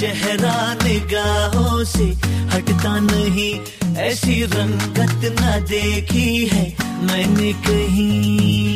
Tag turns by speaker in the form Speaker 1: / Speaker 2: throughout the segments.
Speaker 1: चेहरा निगाहों से हटता नहीं, ऐसी रंगत ना देखी है मैंने कहीं।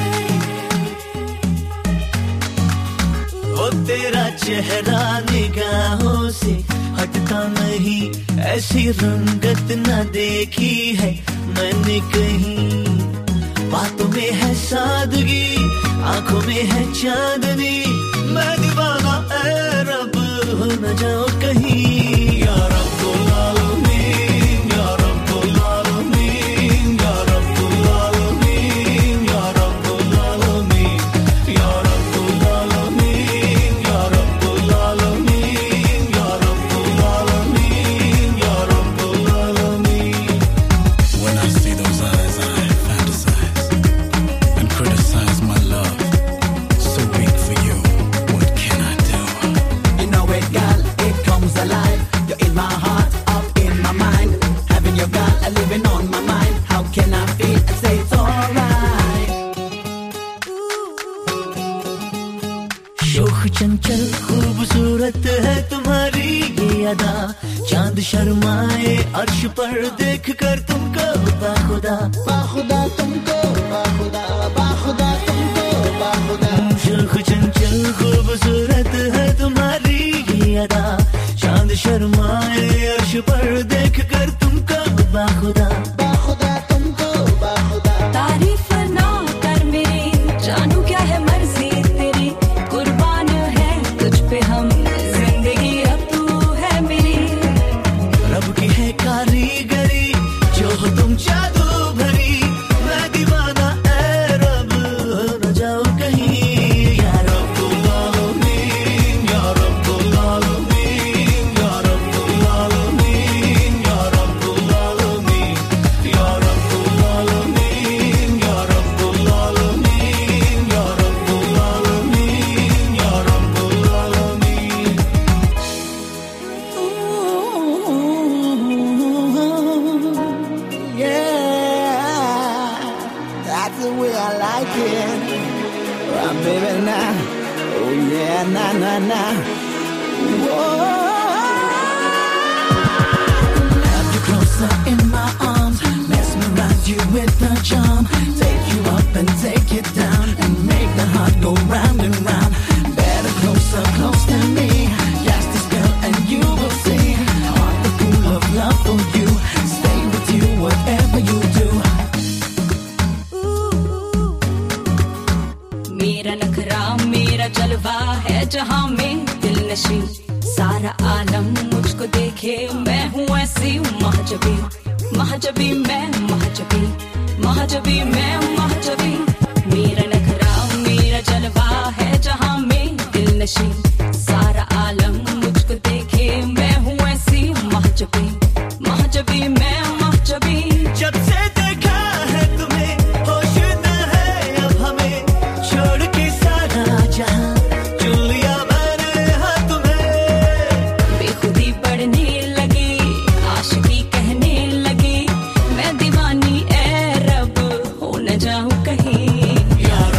Speaker 1: ओ तेरा चेहरा निगाहों से हटता नहीं, ऐसी रंगत ना देखी है मैंने कहीं। बातों में है सादगी, आंखों में है चांदनी, मैं दीवाना ऐ रब हो न जाओ कहीं। या रब्बुल आलमीन, या रब्बुल आलमीन, या रब्बुल आलमीन, या रब्बुल आलमीन, या रब्बुल आलमीन, या रब्बुल आलमीन, या रब्बुल आलमीन, या रब्बुल आलमीन।
Speaker 2: When I see those eyes, I fantasize and criticize my love. So weak for you, what can I do?
Speaker 3: You know it, girl, it comes alive. You're in my heart, up in my mind. Having your girl living on my mind. How can I feel and say it's alright?
Speaker 1: शोख चंचल खूबसूरत है तुम्हारी ये अदा, चांद शर्माए अर्श पर देख कर तुमको बाखुदा,
Speaker 3: बाखुदा तुमको, बाखुदा, बाखुदा तुमको, बाखुदा।
Speaker 1: शोख चंचल खूबसूरत है तुम्हारी ये अदा, चांद शर्माए अर्श पर देख कर तुमको बाखुदा,
Speaker 3: बाखुदा तुमको, बाखुदा।
Speaker 4: तारीफ ना कर मेरी, जानू क्या है मर्जी तेरी, कुर्बान है तुझ पे हम, जिंदगी अब तू है मेरी।
Speaker 1: रब की है कारीगरी, जो हो तुम जादू भरी, मैं दीवाना ऐ रब हो न जाओ कहीं। या रब्बुल आलमीन, या रब्बुल आलमीन, या रब्बुल आलमीन, या रब्बुल आलमीन, या रब्बुल आलमीन, या रब्बुल आलमीन, या रब्बुल आलमीन, या रब्बुल आलमीन।
Speaker 3: Yeah, that's the way I like it. Oh, baby, now. Oh, yeah, nah, nah, nah. Whoa.
Speaker 1: Have you closer in my arms, mesmerize you with the charm, take you up and take it down, and make the heart go round and round. Better closer, close to me, yes this girl and you will see, heart the full of love for you, stay with you whatever you do.
Speaker 4: मेरा नखरा मेरा जलवा है जहां में दिल नशी, सारा आलम मुझको देखे मैं हूँ ऐसी महजबी, महजबी मैं महजबी, महजबी मैं महजबी। मेरा नखरा मेरा जलवा है जहां में दिल नशी, सारा आलम मुझको देखे मैं हूँ ऐसी महजबी, महजबी मैं महजबी।
Speaker 1: जब से देखा है तुम्हें, होश न है अब हमें, छोड़ के सारा जहां चुन लिया मैंने हाँ तुम्हें।
Speaker 4: बेखुदी बढ़ने लगी, आशिकी कहने लगी, मैं दीवानी ऐ रब हो न जाऊं कहीं।
Speaker 1: या